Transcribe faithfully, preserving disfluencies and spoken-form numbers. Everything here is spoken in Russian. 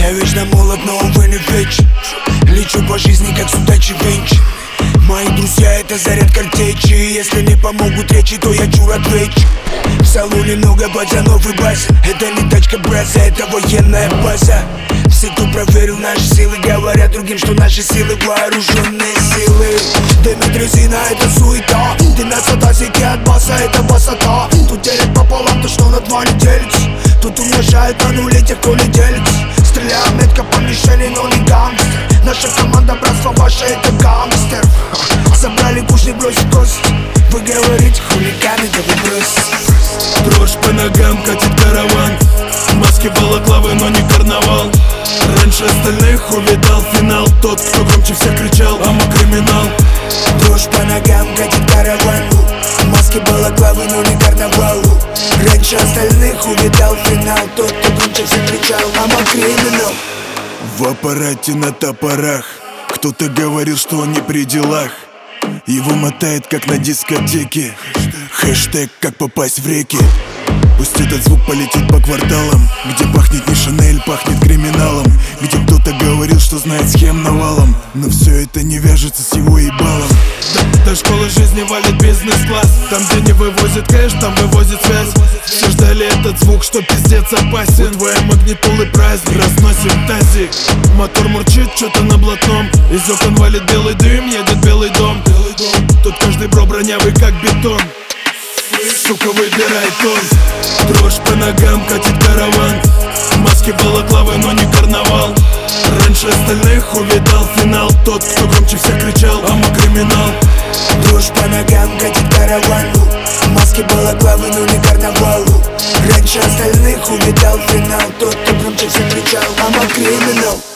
Я вечно молод, но увы не веч. Лечу по жизни, как судачий венч. Мои друзья — это заряд картечи. Если не помогут речи, то я чур отвечу. В салоне много пацанов и база. Это не тачка браза, это военная база. Все, кто проверил наши силы, говорят другим, что наши силы вооруженные силы. Дымит резина, это суета. Ты на сатазике от баса, это высота. Тут делят пополам то, что на два не делится. Тут умножают на нули тех, кто не делится. Стреляем метко по мишени, но не гангстер. Наша команда, братство ваше, это гангстер. Забрали куш, не бросит кость. Вы говорите хулиганы, да вы бросите. Дрожь по ногам, катит караван. Маски балаклавы, но не карнавал. Раньше остальных увидал финал. Тот, кто громче всех кричал, а мы криминал. Дрожь по ногам, катит караван. Маски балаклавы, но не карнавал. Раньше остальных увидал финал. Тот, кто громче всех кричал, а мы криминал. В аппарате на топорах. Кто-то говорил, что он не при делах. Его мотает, как на дискотеке. Хэштег, как попасть в реки. Пусть этот звук полетит по кварталам, где пахнет не Шанель, пахнет криминалом. Где кто-то говорил, что знает схем навалом. Но все это не вяжется с его ебалом. До, до школы жизни валит бизнес-класс. Там, где не вывозит кэш, там вывозит связь. Все ждали этот звук, что пиздец опасен. Твоя магнитулы праздник, разносим тазик. Мотор мурчит, что-то на блатном. Из окон валит белый дым, едет белый дом. Тут каждый бро бронявый, как бетон. Сука, выбирай тон. Дрожь по ногам, катит караван. Маски балаклавы, но не карнавал. Раньше остальных увидал финал. Тот, кто громче всех кричал, а мы криминал. Дрожь по ногам, катит караван. Маски балаклавы, но не карнавал. Раньше остальных увидал финал. Тот, кто громче всех кричал, а мы криминал.